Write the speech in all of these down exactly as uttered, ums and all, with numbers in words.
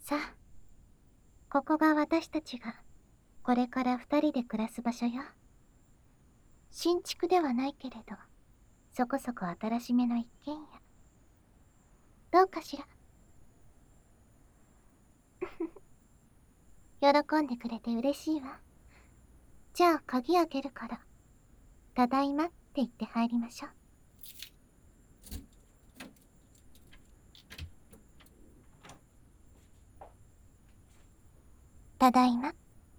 さあ、ここが私たちがこれから二人で暮らす場所よ。新築ではないけれど、そこそこ新しめの一軒家。どうかしら。喜んでくれて嬉しいわ。じゃあ鍵開けるから、ただいまって言って入りましょう。ただいま。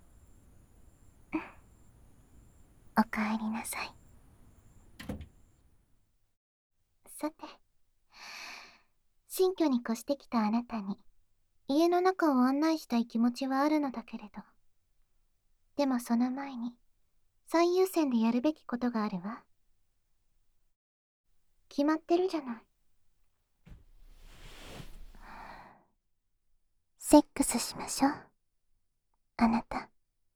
おかえりなさい。さて、新居に越してきたあなたに、家の中を案内したい気持ちはあるのだけれど、でもその前に、最優先でやるべきことがあるわ。決まってるじゃない。セックスしましょう。あなた。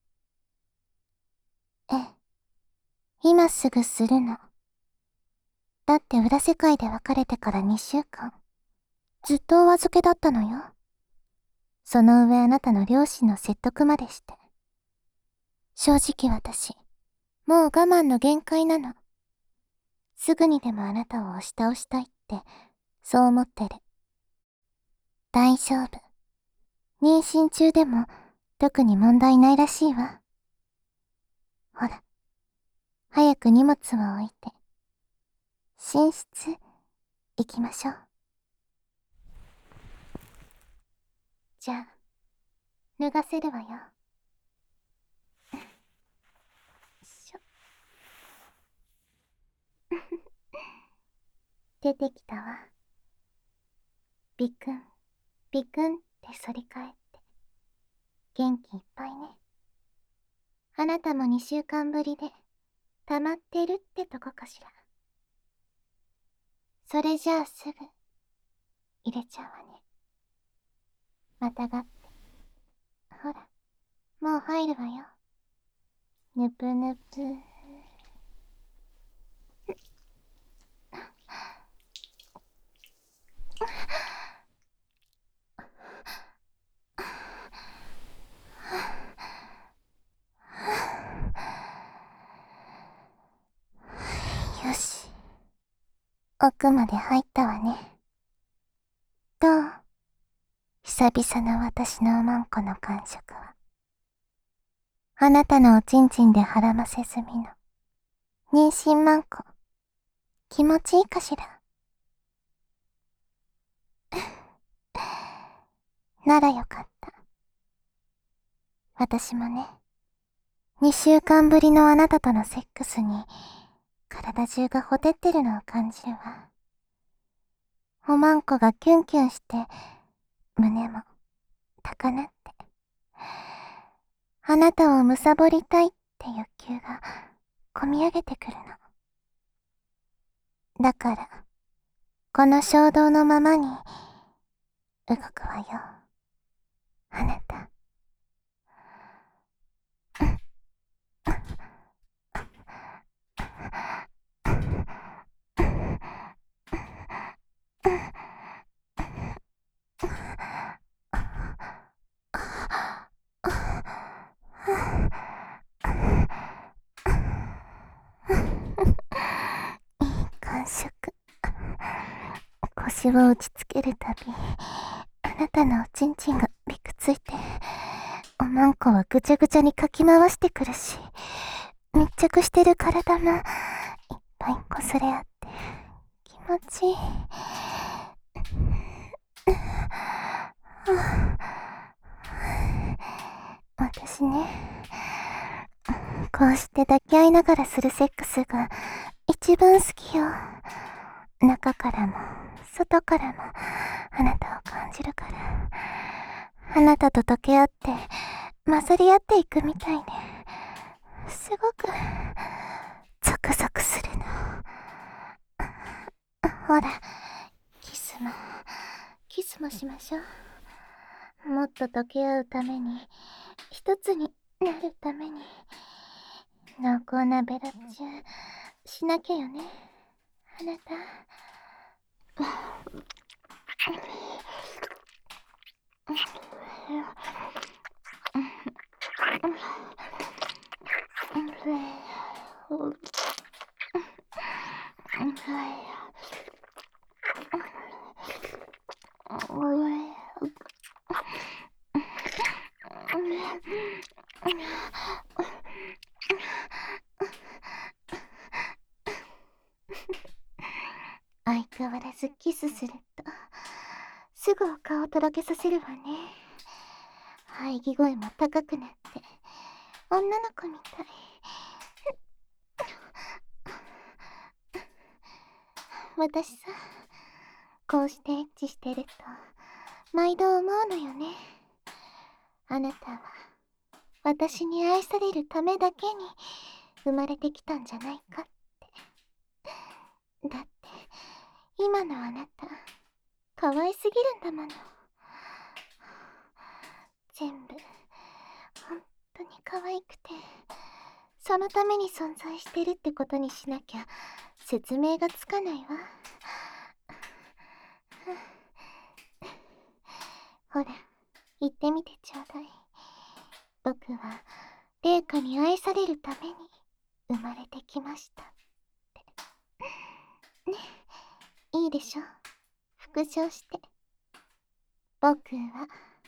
ええ。今すぐするの。だって裏世界で別れてからにしゅうかん、ずっとお預けだったのよ。その上あなたの両親の説得までして。正直私、もう我慢の限界なの。すぐにでもあなたを押し倒したいって、そう思ってる。大丈夫。妊娠中でも特に問題ないらしいわ。ほら、早く荷物を置いて、寝室行きましょう。じゃあ、脱がせるわよ。しょ。出てきたわ。ビクン、ビクンって反り返って。元気いっぱいね。あなたもにしゅうかんぶりで、溜まってるってとこかしら。それじゃあすぐ、入れちゃうわね。またがって。ほら、もう入るわよ。ぬぷぬぷ。よし。奥まで入ったわね。どう？久々の私のおまんこの感触は。あなたのおちんちんで腹ませ済みの妊娠まんこ、気持ちいいかしら。ならよかった。私もね、にしゅうかんぶりのあなたとのセックスに、体中がほてってるのを感じるわ。おまんこがキュンキュンして、胸も高鳴って。あなたをむさぼりたいって欲求が、こみ上げてくるの。だから、この衝動のままに、動くわよ。あなた。いい感触。腰を打ちつけるたび、あなたのおちんちんがびくついて、おまんこはぐちゃぐちゃにかき回してくるし、密着してる体もいっぱい擦れ合って気持ちいい。私ね、こうして抱き合いながらするセックスが一番好きよ。中からも外からもあなたを感じるから、あなたと溶け合って混ざり合っていくみたいで、すごくゾクゾクするの。ほら、キスもキスもしましょう。もっと溶け合うために、一つになるために、濃厚なベロチューしなきゃよね、あなた。 相変わらずキスするとすぐお顔をとろけさせるわね。喘ぎ声も高くなって女の子みたい。私さ、こうしてエッチしてると毎度思うのよね。あなたは私に愛されるためだけに生まれてきたんじゃないかって。だって今のあなた可愛すぎるんだもの。全部本当に可愛くて、そのために存在してるってことにしなきゃ説明がつかないわ。ほら、言ってみてちょうだい。僕は麗華に愛されるために生まれてきましたって。ね、いいでしょ。復唱して。僕は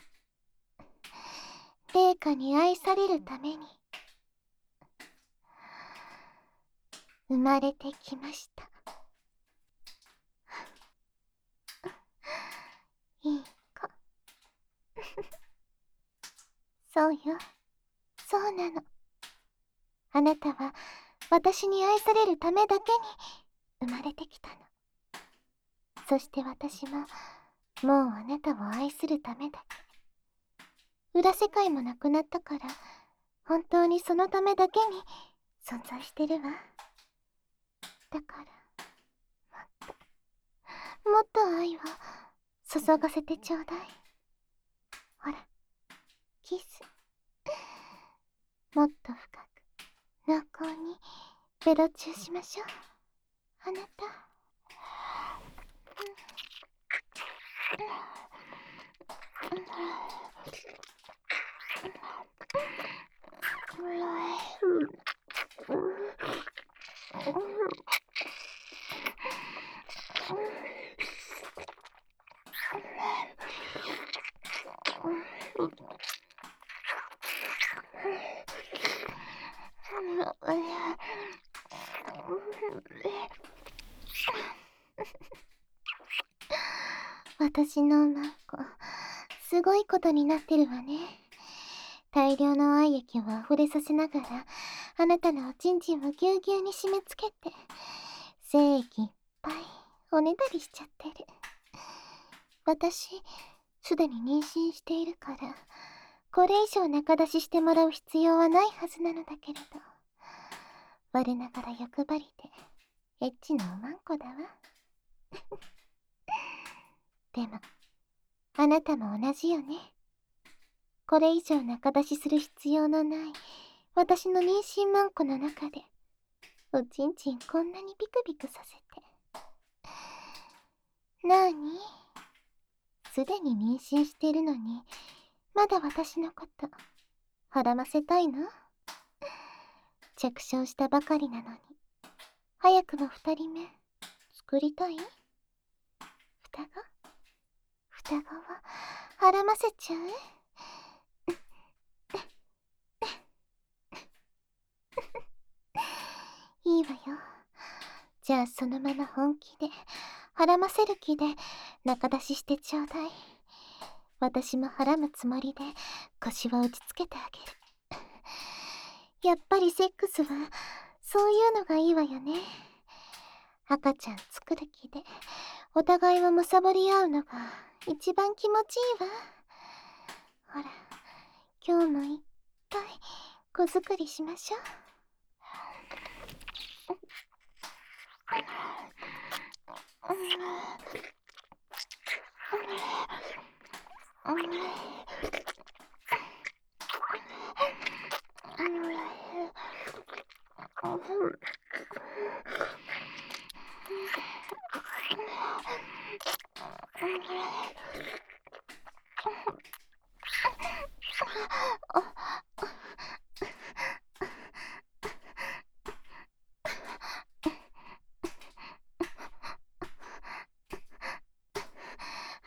麗華に愛されるために生まれてきました。いい子。そうよ、そうなの。あなたは私に愛されるためだけに生まれてきたの。そして私ももうあなたを愛するためだけ。裏世界もなくなったから本当にそのためだけに存在してるわ。だからもっともっと愛を注がせてちょうだい。ほら、キス。もっと深く濃厚にベロチューしましょう、あなた。私のマンコ、すごいことになってるわね。大量の愛液を溢れさせながらあなたのおちんちんをぎゅうぎゅうに締め付けて精液いっぱいおねだりしちゃってる。私すでに妊娠しているからこれ以上仲出ししてもらう必要はないはずなのだけれど、我ながら欲張りでエッチなおまんこだわ。でもあなたも同じよね。これ以上仲出しする必要のない私の妊娠マンコの中でおちんちんこんなにビクビクさせて。なーに、すでに妊娠してるのにまだ私のことはらませたいの？着床したばかりなのに早くも二人目作りたい？双子？双子をはらませちゃう？いいわよ。じゃあそのまま本気ではらませる気で仲出ししてちょうだい。私もはらむつもりで腰を打ちつけてあげる。やっぱりセックスはそういうのがいいわよね。赤ちゃん作る気でお互いをむさぼり合うのが一番気持ちいいわ。ほら、今日もいっぱい子作りしましょう。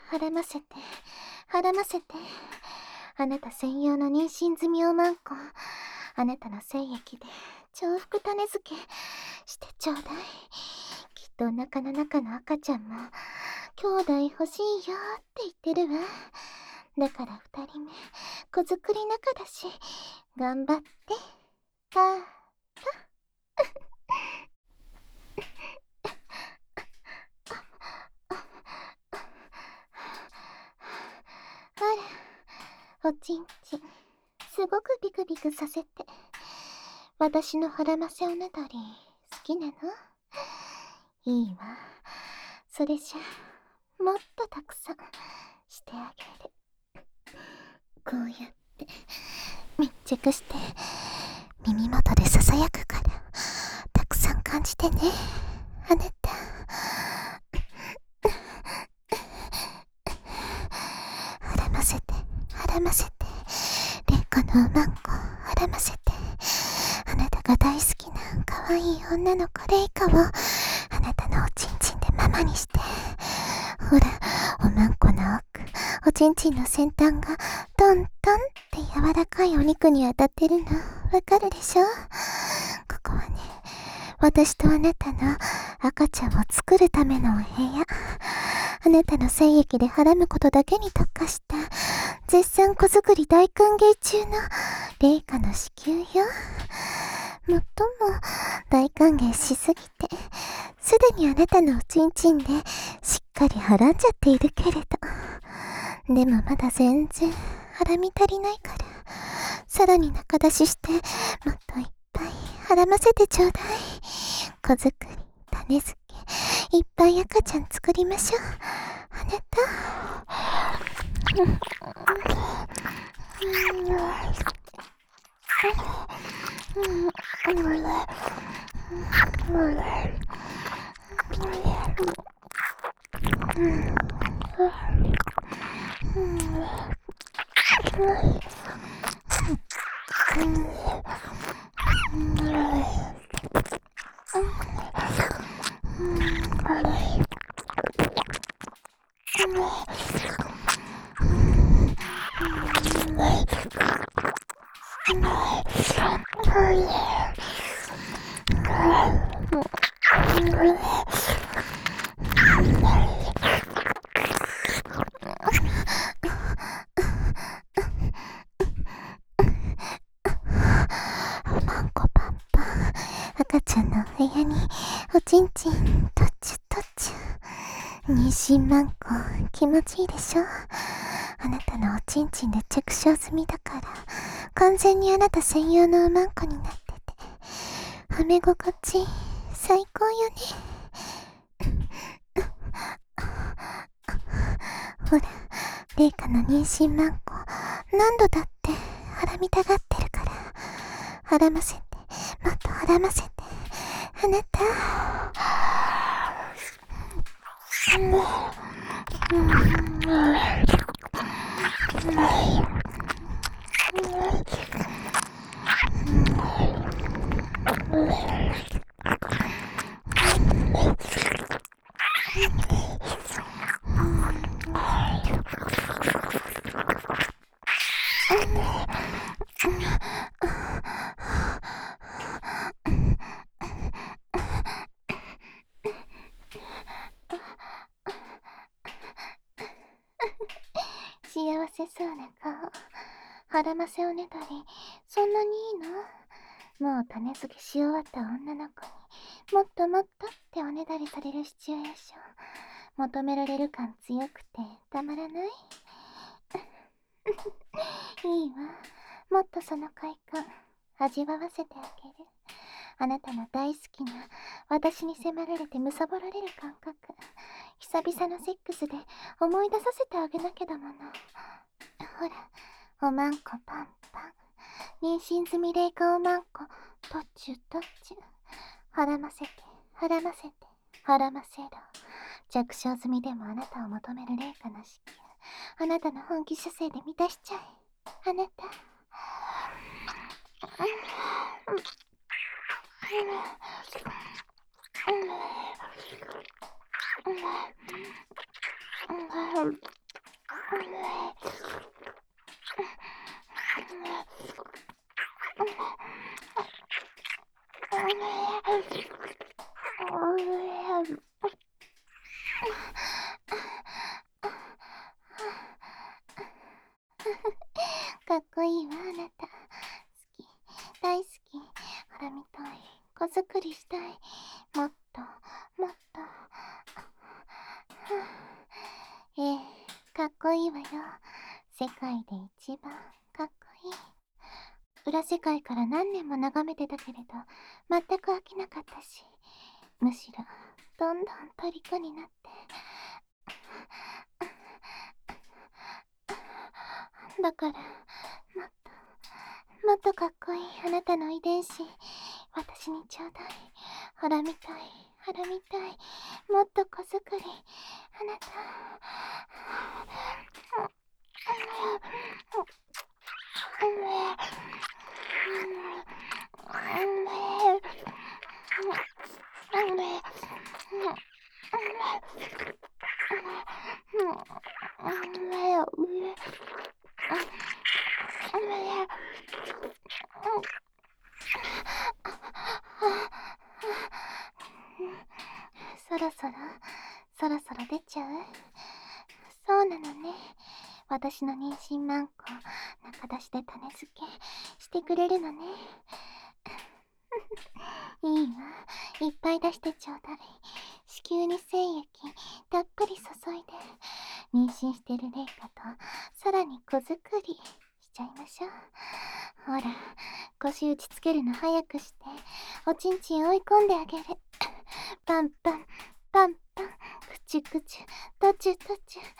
はらませて、はらませて。あなた専用の妊娠済みおまんこ、あなたの精液で重複種付けしてちょうだい。きっとお腹の中の赤ちゃんも兄弟欲しいよって言ってるわ。だから二人目子作り仲だし頑張ってかあら、おちんちんすごくビクビクさせて。私の腹ませおねだり好きなの？いいわ。それじゃもっとたくさんしてあげる。こうやって密着して耳元でささやくからたくさん感じてね、あなた。はらませて、はらませて、レイコのおまんこはらませて。あなたが大好きな可愛い女の子レイカをあなたのおちんちんでママにして。ほら、おまんこの奥、おちんちんの先端がトントンって柔らかいお肉に当たってるのわかるでしょ？ここはね、私とあなたの赤ちゃんを作るためのお部屋。あなたの精液ではらむことだけに特化した絶賛子作り大歓迎中の麗華の子宮よ。もっとも大歓迎しすぎてすでにあなたのおちんちんでしっかりはらんじゃっているけれど、でもまだ全然はらみ足りないから、さらに中出ししてもっといっぱいはらませてちょうだい。子作り、種付け、いっぱい赤ちゃん作りましょう。あなた。赤ちゃんのお部屋におちんちんトッチュトッチュ。妊娠マンコ気持ちいいでしょ？あなたのおちんちんで着床済みだから完全にあなた専用のおまんこになってて、はめ心地最高よね。ほら、麗華の妊娠マンコ何度だってはらみたがってるから、はらませて、もっとはらませて、あなた。幸せそうな顔。はらませおねだりそんなにいいの？もう種付けし終わった女の子にもっともっとっておねだりされるシチュエーション、求められる感強くてたまらない？いいわ、もっとその快感味わわせてあげる。あなたの大好きな私に迫られて貪られる感覚、久々のセックスで思い出させてあげなきゃだもの。ほら、おまんこパンパン、妊娠済み麗華おまんこトッチュトッチュ。はらませて、はらませて、はらませろ。着床済みでもあなたを求める麗華の子宮、あなたの本気射精で満たしちゃえ。あなた。 かっこいいわ、あなた。好き。大好き。ほら見たい。子作りしたい。もっと、もっと。ええ、かっこいいわよ。世界で一番かっこいい。裏世界から何年も眺めてたけれど、全く飽きなかったし、むしろ、どんどん虜になって。だから、もっと、もっとかっこいいあなたの遺伝子、私にちょうだい。ほら見たい、ほら見たい。もっと子作り、あなた。そろそろ、そろそろ出ちゃう？そうなのね。私の妊娠マンコ、中出しで種付けしてくれるのね。いいわ。いっぱい出してちょうだい。子宮に精液たっぷり注いで、妊娠してるレイカとさらに子作りしちゃいましょう。ほら、腰打ちつけるの早くして、おちんちん追い込んであげる。パンパン、パンパン、くちゅくちゅ、とちゅとちゅ。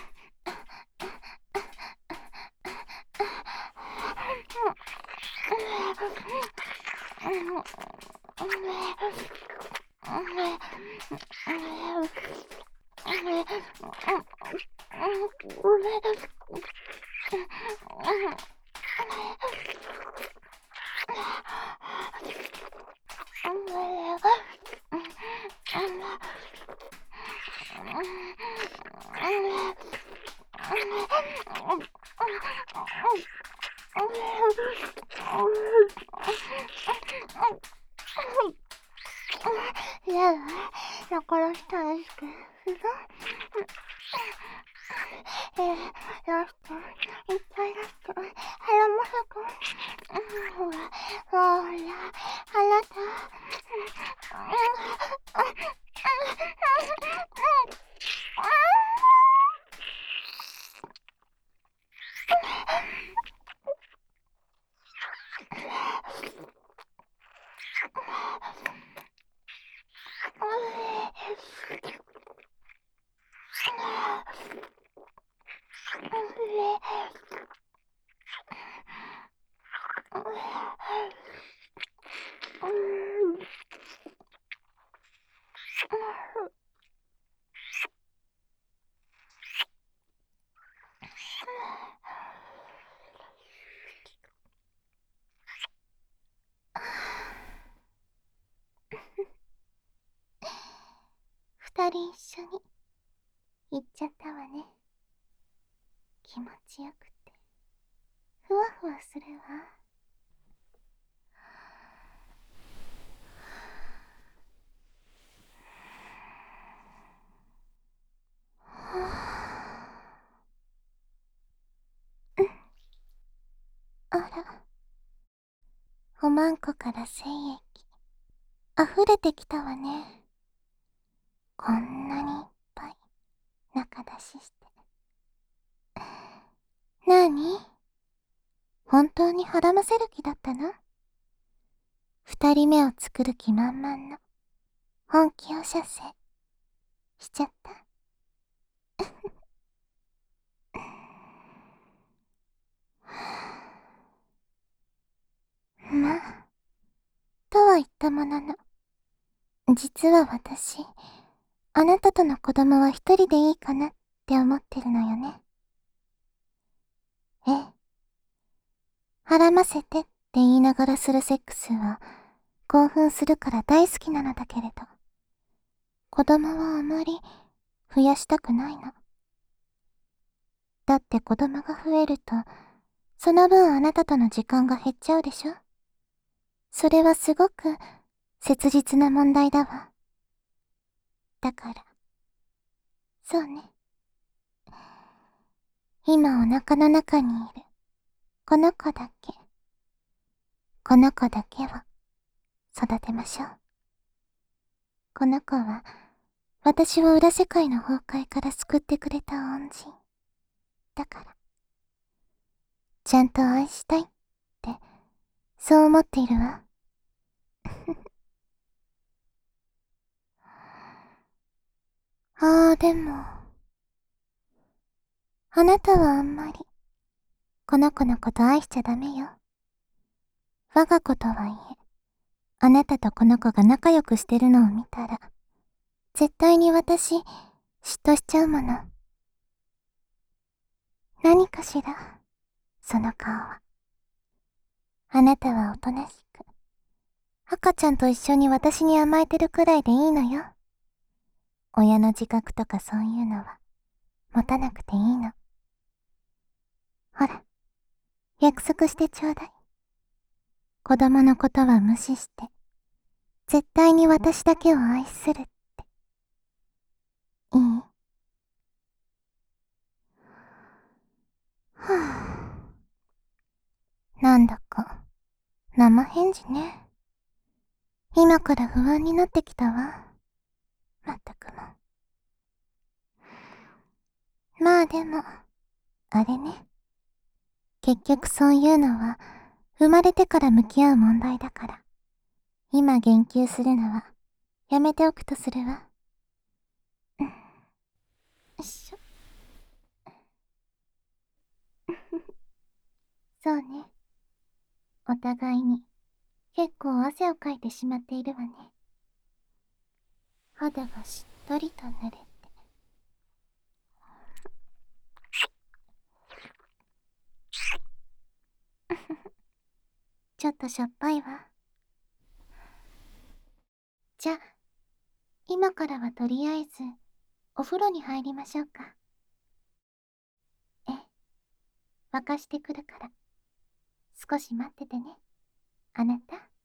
やだ、だからしたんですけど。えー、ラスト、いっぱいラスト、腹もさく。ほら、ほら、あなた。二人一緒に行っちゃったわね。気持ちよくてふわふわするわ。あら、おまんこから精液溢れてきたわね。こんなにいっぱい中出しして。なに？本当にはらませる気だったの？二人目を作る気満々の本気を射精しちゃった。まあ、とは言ったものの、実は私、あなたとの子供は一人でいいかなって思ってるのよね。ええ。はらませてって言いながらするセックスは興奮するから大好きなのだけれど、子供はあまり増やしたくないの。 だって子供が増えると、その分あなたとの時間が減っちゃうでしょ。それはすごく切実な問題だわ。だから、そうね。今お腹の中にいる、この子だけ、この子だけを育てましょう。この子は、私を裏世界の崩壊から救ってくれた恩人。だから、ちゃんと愛したいって、そう思っているわ。ああ、でも、あなたはあんまり、この子のこと愛しちゃダメよ。我が子とはいえ、あなたとこの子が仲良くしてるのを見たら、絶対に私、嫉妬しちゃうもの。何かしら、その顔は。あなたはおとなしく、赤ちゃんと一緒に私に甘えてるくらいでいいのよ。親の自覚とかそういうのは、持たなくていいの。ほら、約束してちょうだい。子供のことは無視して、絶対に私だけを愛するって。いい？はぁ。なんだか、生返事ね。今から不安になってきたわ。まったくも。まあでも、あれね。結局そういうのは、生まれてから向き合う問題だから。今言及するのは、やめておくとするわ。うん。よいしょ。そうね。お互いに、結構汗をかいてしまっているわね。肌がしっとりと濡れて。ちょっとしょっぱいわ。じゃあ、今からはとりあえず、お風呂に入りましょうか。ええ、沸かしてくるから。少し待っててね、あなた。